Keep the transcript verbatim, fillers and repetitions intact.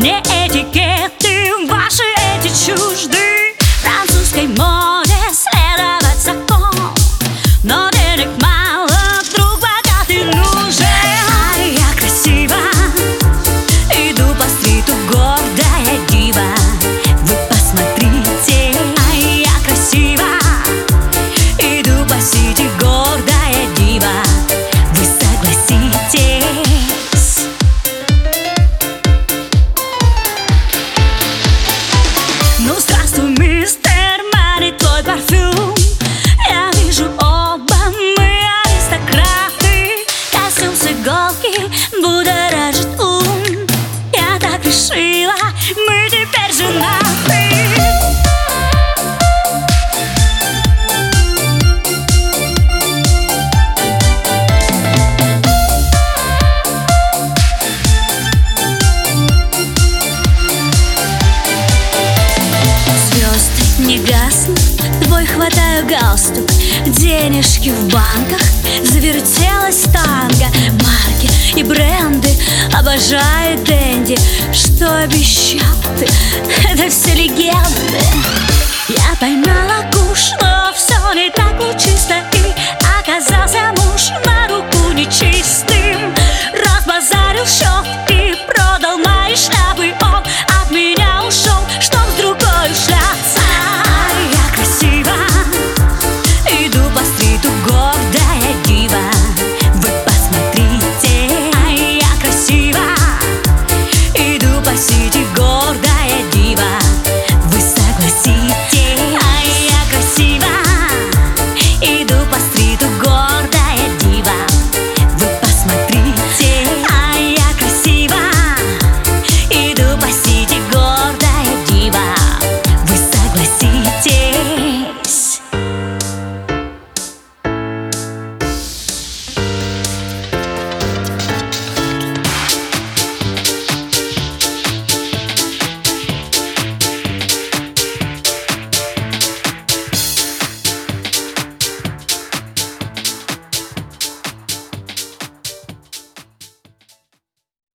Мне этикеты ваши эти чужды. Французской моде следовать закон, но денег мало, друг богатый нужен. А я красива, иду по стриту, гордая дива. Вы посмотрите, а я красива, иду по сити, гордая дива. Вы согласитесь? Ну, здравствуй, мистер Мани, твой парфюм. Я вижу, оба мы аристократы. Костюм с иголки будоражит ум. Я так решила, мы теперь женаты. Не гаснут, твой хватаю галстук. Денежки в банках, завертелась танго. Марки и бренды обожает Дэнди. Что обещал ты, это все легенды. Я поймала куш, но все не так вот чисто.